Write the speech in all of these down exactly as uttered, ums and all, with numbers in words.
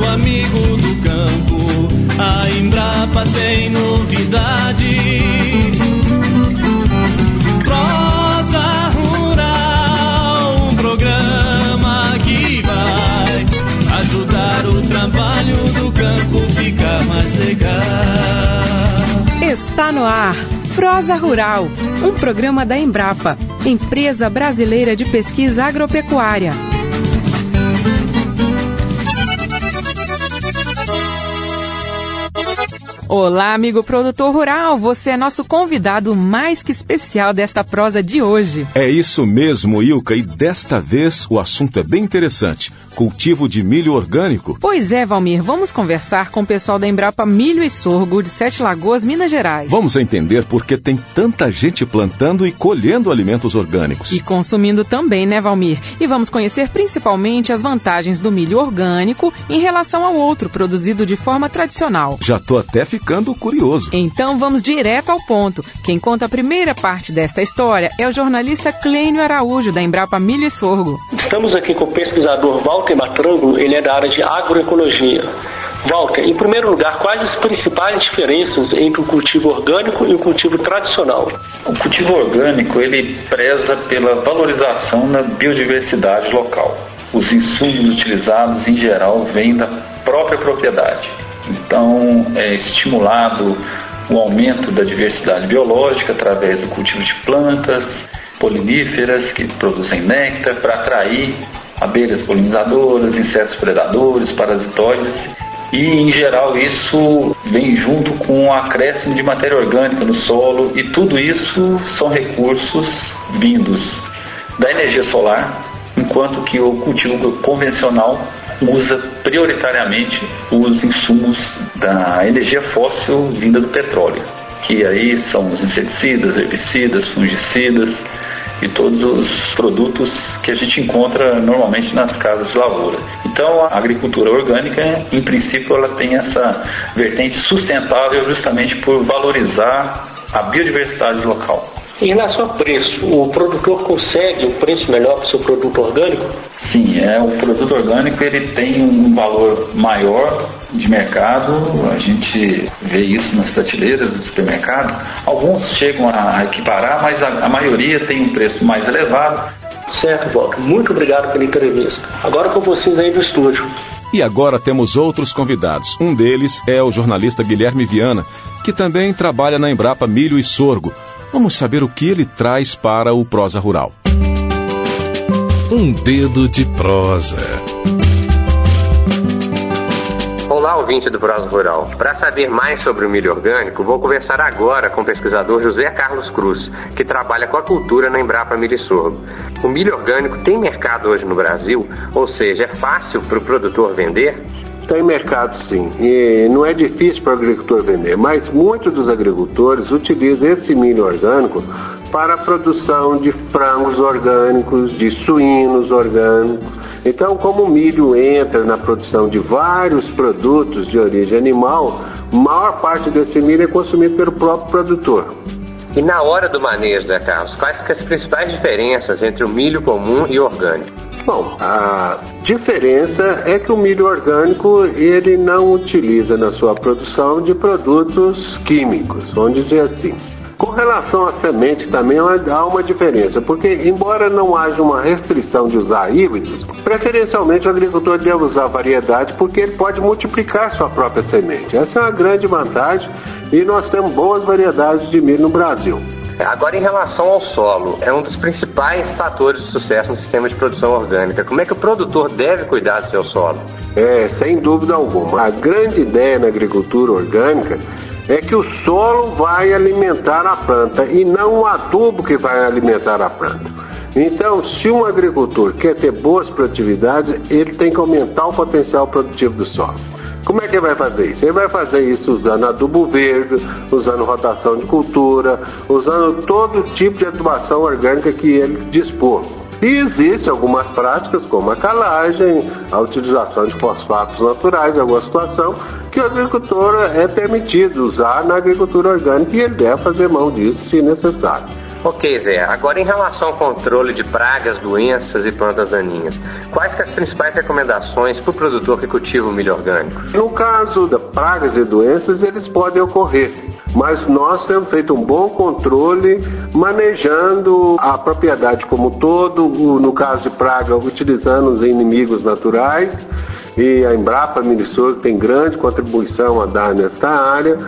amigo do campo, a Embrapa tem novidade. Prosa Rural, um programa que vai ajudar o trabalho do campo ficar mais legal. Está no ar Prosa Rural, um programa da Embrapa, Empresa Brasileira de Pesquisa Agropecuária. Olá, amigo produtor rural, você é nosso convidado mais que especial desta prosa de hoje. É isso mesmo, Ilka, e desta vez o assunto é bem interessante, cultivo de milho orgânico. Pois é, Valmir, vamos conversar com o pessoal da Embrapa Milho e Sorgo de Sete Lagoas, Minas Gerais. Vamos entender por que tem tanta gente plantando e colhendo alimentos orgânicos. E consumindo também, né, Valmir? E vamos conhecer principalmente as vantagens do milho orgânico em relação ao outro produzido de forma tradicional. Já tô até ficando curioso. Então vamos direto ao ponto. Quem conta a primeira parte desta história é o jornalista Clênio Araújo, da Embrapa Milho e Sorgo. Estamos aqui com o pesquisador Walter Matrango, ele é da área de agroecologia. Walter, em primeiro lugar, quais as principais diferenças entre o cultivo orgânico e o cultivo tradicional? O cultivo orgânico, ele preza pela valorização da biodiversidade local. Os insumos utilizados, em geral, vêm da própria propriedade. Então, é estimulado o aumento da diversidade biológica através do cultivo de plantas poliníferas que produzem néctar para atrair abelhas polinizadoras, insetos predadores, parasitoides. E, em geral, isso vem junto com o acréscimo de matéria orgânica no solo, e tudo isso são recursos vindos da energia solar, enquanto que o cultivo convencional usa prioritariamente os insumos da energia fóssil vinda do petróleo, que aí são os inseticidas, herbicidas, fungicidas e todos os produtos que a gente encontra normalmente nas casas de lavoura. Então, a agricultura orgânica, em princípio, ela tem essa vertente sustentável justamente por valorizar a biodiversidade local. Em relação ao preço, o produtor consegue um preço melhor para o seu produto orgânico? Sim, é, o produto orgânico ele tem um valor maior de mercado, a gente vê isso nas prateleiras dos supermercados. Alguns chegam a equiparar, mas a, a maioria tem um preço mais elevado. Certo, Walter. Muito obrigado pela entrevista. Agora com vocês aí do estúdio. E agora temos outros convidados. Um deles é o jornalista Guilherme Viana, que também trabalha na Embrapa Milho e Sorgo. Vamos saber o que ele traz para o Prosa Rural. Um dedo de prosa. Olá, ouvinte do Prosa Rural. Para saber mais sobre o milho orgânico, vou conversar agora com o pesquisador José Carlos Cruz, que trabalha com a cultura na Embrapa Milho e Sorgo. O milho orgânico tem mercado hoje no Brasil? Ou seja, é fácil para o produtor vender? Tem mercado, sim, e não é difícil para o agricultor vender, mas muitos dos agricultores utilizam esse milho orgânico para a produção de frangos orgânicos, de suínos orgânicos. Então, como o milho entra na produção de vários produtos de origem animal, maior parte desse milho é consumido pelo próprio produtor. E na hora do manejo, Zé Carlos, quais são as principais diferenças entre o milho comum e o orgânico? Bom, a diferença é que o milho orgânico ele não utiliza na sua produção de produtos químicos, vamos dizer assim. Com relação à semente também há uma diferença, porque embora não haja uma restrição de usar híbridos, preferencialmente o agricultor deve usar variedade porque ele pode multiplicar sua própria semente. Essa é uma grande vantagem e nós temos boas variedades de milho no Brasil. Agora, em relação ao solo, é um dos principais fatores de sucesso no sistema de produção orgânica. Como é que o produtor deve cuidar do seu solo? É, sem dúvida alguma. A grande ideia na agricultura orgânica é que o solo vai alimentar a planta e não o adubo que vai alimentar a planta. Então, se um agricultor quer ter boas produtividades, ele tem que aumentar o potencial produtivo do solo. Como é que ele vai fazer isso? Ele vai fazer isso usando adubo verde, usando rotação de cultura, usando todo tipo de adubação orgânica que ele dispor. E existem algumas práticas, como a calagem, a utilização de fosfatos naturais, em alguma situação, que o agricultor é permitido usar na agricultura orgânica e ele deve fazer mão disso se necessário. Ok, Zé. Agora, em relação ao controle de pragas, doenças e plantas daninhas, quais que as principais recomendações para o produtor que cultiva o milho orgânico? No caso das pragas e doenças, eles podem ocorrer, mas nós temos feito um bom controle, manejando a propriedade como um todo, no caso de praga, utilizando os inimigos naturais, e a Embrapa Milho e Sorgo tem grande contribuição a dar nesta área.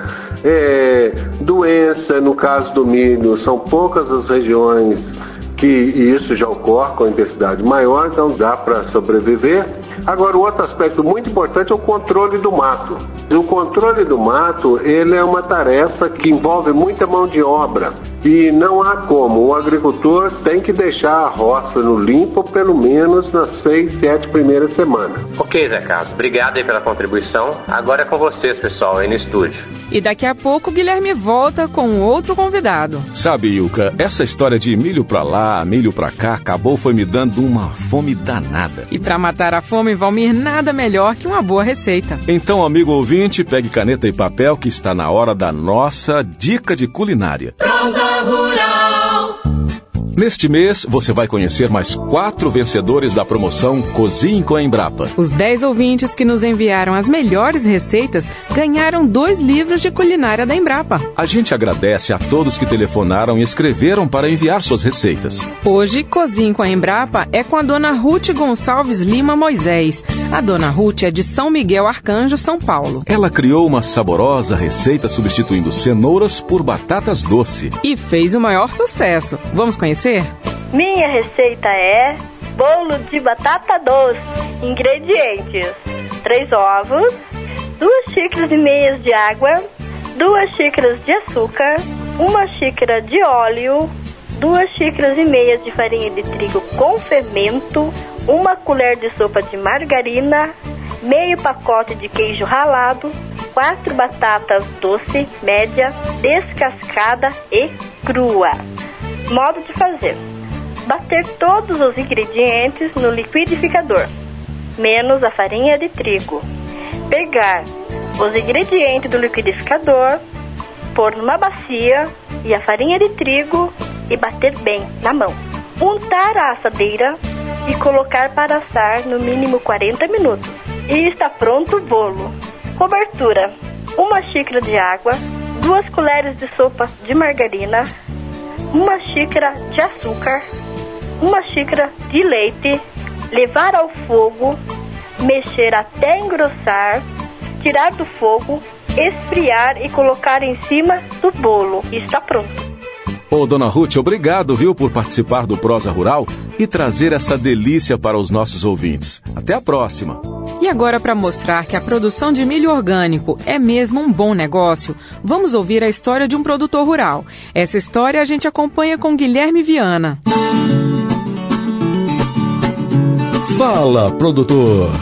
É, doença, no caso do milho, são poucas as regiões que isso já ocorre com intensidade maior, então dá para sobreviver. Agora, o outro aspecto muito importante é o controle do mato. O controle do mato, ele é uma tarefa que envolve muita mão de obra e não há como. O agricultor tem que deixar a roça no limpo pelo menos nas seis, sete primeiras semanas. Ok, Zé Carlos, obrigado aí pela contribuição. Agora é com vocês, pessoal, aí no estúdio. E daqui a pouco o Guilherme volta com outro convidado. Sabe, Ilka, essa história de milho pra lá, milho pra cá, acabou foi me dando uma fome danada. E pra matar a fome, Valmir, nada melhor que uma boa receita. Então, amigo ouvinte, pegue caneta e papel que está na hora da nossa dica de culinária. Prosa Rural. Neste mês, você vai conhecer mais quatro vencedores da promoção Cozinhe com a Embrapa. Os dez ouvintes que nos enviaram as melhores receitas ganharam dois livros de culinária da Embrapa. A gente agradece a todos que telefonaram e escreveram para enviar suas receitas. Hoje, Cozinhe com a Embrapa é com a dona Ruth Gonçalves Lima Moisés. A dona Ruth é de São Miguel Arcanjo, São Paulo. Ela criou uma saborosa receita substituindo cenouras por batatas doce. E fez o maior sucesso. Vamos conhecer? Minha receita é bolo de batata doce. Ingredientes: três ovos, duas xícaras e meias de água, duas xícaras de açúcar, uma xícara de óleo, duas xícaras e meias de farinha de trigo com fermento, uma colher de sopa de margarina, meio pacote de queijo ralado, quatro batatas doce média, descascada e crua. Modo de fazer: bater todos os ingredientes no liquidificador, menos a farinha de trigo. Pegar os ingredientes do liquidificador, pôr numa bacia e a farinha de trigo e bater bem na mão. Untar a assadeira e colocar para assar no mínimo quarenta minutos. E está pronto o bolo. Cobertura: uma xícara de água, duas colheres de sopa de margarina, uma xícara de açúcar, uma xícara de leite, levar ao fogo, mexer até engrossar, tirar do fogo, esfriar e colocar em cima do bolo. E está pronto. Ô, dona Ruth, obrigado, viu, por participar do Prosa Rural e trazer essa delícia para os nossos ouvintes. Até a próxima. E agora, para mostrar que a produção de milho orgânico é mesmo um bom negócio, vamos ouvir a história de um produtor rural. Essa história a gente acompanha com Guilherme Viana. Fala, produtor!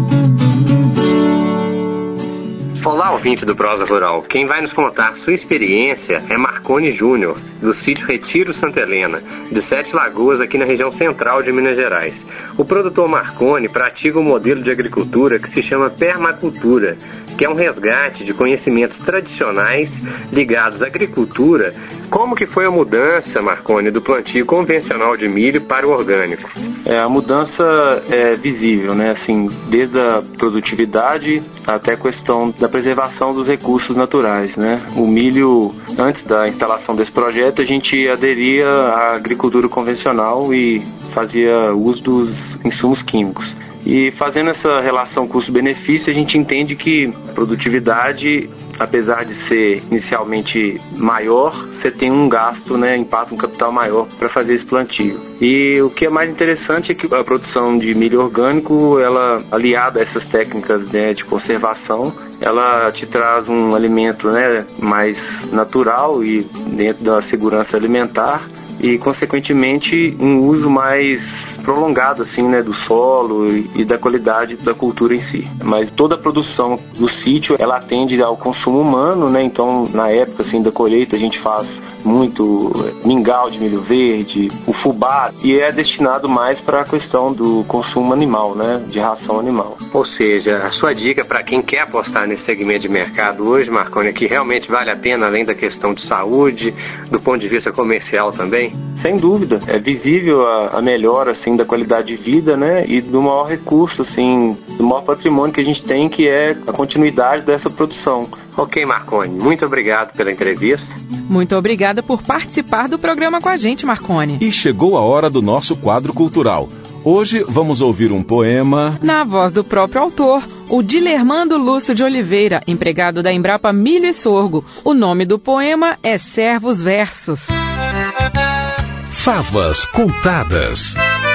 Olá, ouvinte do Prosa Rural. Quem vai nos contar sua experiência é Marconi Júnior, do sítio Retiro Santa Helena, de Sete Lagoas, aqui na região central de Minas Gerais. O produtor Marconi pratica um modelo de agricultura que se chama permacultura, que é um resgate de conhecimentos tradicionais ligados à agricultura. Como que foi a mudança, Marconi, do plantio convencional de milho para o orgânico? É, a mudança é visível, né? Assim, desde a produtividade até a questão da preservação dos recursos naturais, né? O milho, antes da instalação desse projeto, a gente aderia à agricultura convencional e fazia uso dos insumos químicos. E fazendo essa relação custo-benefício, a gente entende que a produtividade, apesar de ser inicialmente maior, você tem um gasto, né, impacto no capital maior para fazer esse plantio. E o que é mais interessante é que a produção de milho orgânico, ela aliada a essas técnicas, né, de conservação, ela te traz um alimento, né, mais natural e dentro da segurança alimentar e, consequentemente, um uso mais prolongado, assim, né, do solo e, e da qualidade da cultura em si. Mas toda a produção do sítio, ela atende ao consumo humano, né? Então, na época, assim, da colheita, a gente faz muito mingau de milho verde, o fubá, e é destinado mais para a questão do consumo animal, né, de ração animal. Ou seja, a sua dica para quem quer apostar nesse segmento de mercado hoje, Marconi, é que realmente vale a pena, além da questão de saúde, do ponto de vista comercial também? Sem dúvida, é visível a, a melhora assim, da qualidade de vida, né, e do maior recurso, assim, do maior patrimônio que a gente tem, que é a continuidade dessa produção. Ok, Marconi, muito obrigado pela entrevista. Muito obrigada por participar do programa com a gente, Marconi. E chegou a hora do nosso quadro cultural. Hoje vamos ouvir um poema na voz do próprio autor, o Dilermando Lúcio de Oliveira, empregado da Embrapa Milho e Sorgo. O nome do poema é Servos Versos. Favas contadas.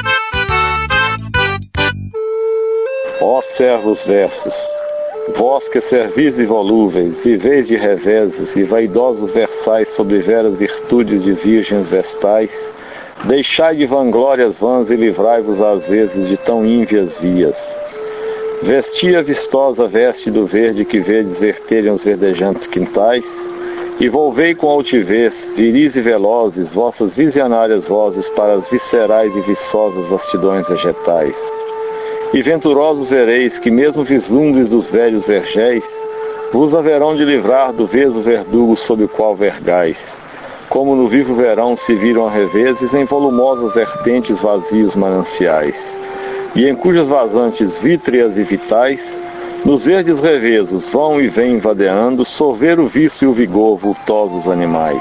Ó servos versos, vós que servis e volúveis, viveis de reveses e vaidosos versais sobre veras virtudes de virgens vestais, deixai de vanglórias vãs e livrai-vos às vezes de tão ínvias vias. Vesti a vistosa veste do verde que vedes verterem os verdejantes quintais, e volvei com altivez, viris e velozes, vossas visionárias vozes para as viscerais e viçosas vastidões vegetais. E venturosos vereis que mesmo vislumbres dos velhos vergéis vos haverão de livrar do veso verdugo sob o qual vergais, como no vivo verão se viram a revezes em volumosas vertentes vazios mananciais, e em cujas vazantes vítreas e vitais, nos verdes revezos vão e vêm vadeando, sorver o vício e o vigor vultosos animais.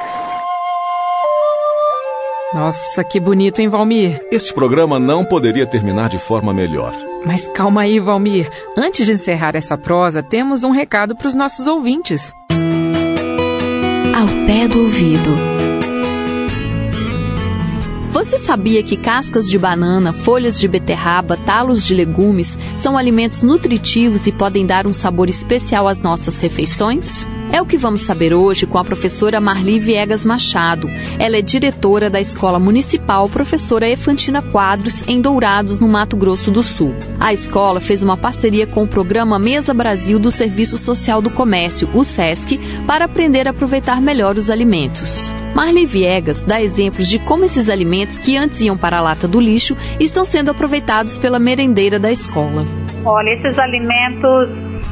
Nossa, que bonito, hein, Valmir? Este programa não poderia terminar de forma melhor. Mas calma aí, Valmir. Antes de encerrar essa prosa, temos um recado para os nossos ouvintes. Ao pé do ouvido. Você sabia que cascas de banana, folhas de beterraba, talos de legumes são alimentos nutritivos e podem dar um sabor especial às nossas refeições? É o que vamos saber hoje com a professora Marli Viegas Machado. Ela é diretora da Escola Municipal Professora Efantina Quadros, em Dourados, no Mato Grosso do Sul. A escola fez uma parceria com o programa Mesa Brasil do Serviço Social do Comércio, o SESC, para aprender a aproveitar melhor os alimentos. Marli Viegas dá exemplos de como esses alimentos que antes iam para a lata do lixo estão sendo aproveitados pela merendeira da escola. Olha, esses alimentos,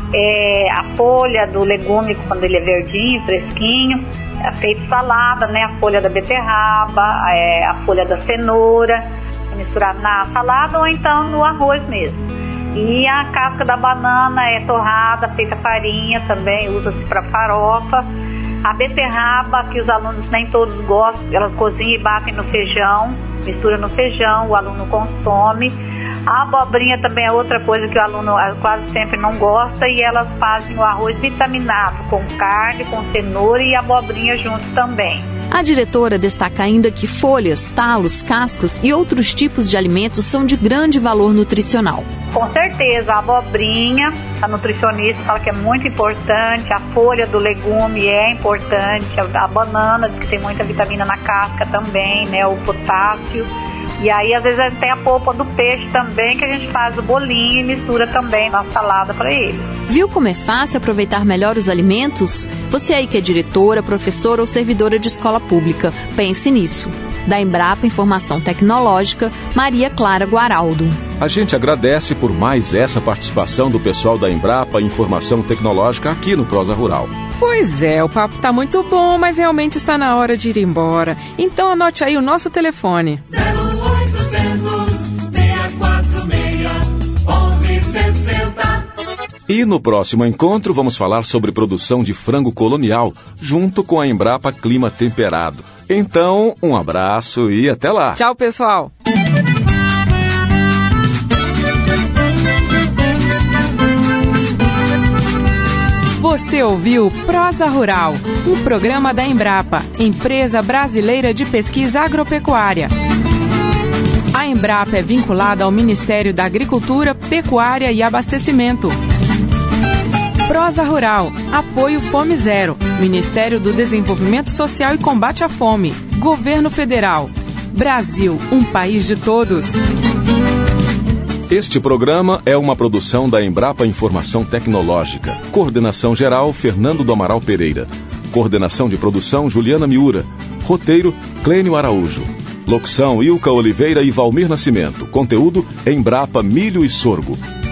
é, a folha do legume, quando ele é verdinho, fresquinho, é feito salada, né? A folha da beterraba, é, a folha da cenoura, misturada na salada ou então no arroz mesmo. E a casca da banana é torrada, feita farinha também, usa-se para farofa. A beterraba, que os alunos nem todos gostam, elas cozinham e batem no feijão, mistura no feijão, o aluno consome. A abobrinha também é outra coisa que o aluno quase sempre não gosta, e elas fazem o arroz vitaminado com carne, com cenoura e abobrinha junto também. A diretora destaca ainda que folhas, talos, cascas e outros tipos de alimentos são de grande valor nutricional. Com certeza, a abobrinha, a nutricionista fala que é muito importante, a folha do legume é importante, a banana, que tem muita vitamina na casca também, né, o potássio. E aí, às vezes, a gente tem a polpa do peixe também, que a gente faz o bolinho e mistura também na salada para ele. Viu como é fácil aproveitar melhor os alimentos? Você aí que é diretora, professora ou servidora de escola pública, pense nisso. Da Embrapa Informação Tecnológica, Maria Clara Guaraldo. A gente agradece por mais essa participação do pessoal da Embrapa Informação Tecnológica aqui no Prosa Rural. Pois é, o papo tá muito bom, mas realmente está na hora de ir embora. Então anote aí o nosso telefone. zero oitocentos, seis quatro seis, onze sessenta. E no próximo encontro vamos falar sobre produção de frango colonial, junto com a Embrapa Clima Temperado. Então, um abraço e até lá. Tchau, pessoal. Você ouviu Prosa Rural, um programa da Embrapa, Empresa Brasileira de Pesquisa Agropecuária. A Embrapa é vinculada ao Ministério da Agricultura, Pecuária e Abastecimento. Prosa Rural, apoio Fome Zero, Ministério do Desenvolvimento Social e Combate à Fome, Governo Federal. Brasil, um país de todos. Este programa é uma produção da Embrapa Informação Tecnológica. Coordenação geral, Fernando do Amaral Pereira. Coordenação de produção, Juliana Miura. Roteiro, Clênio Araújo. Locução, Ilka Oliveira e Valmir Nascimento. Conteúdo, Embrapa Milho e Sorgo.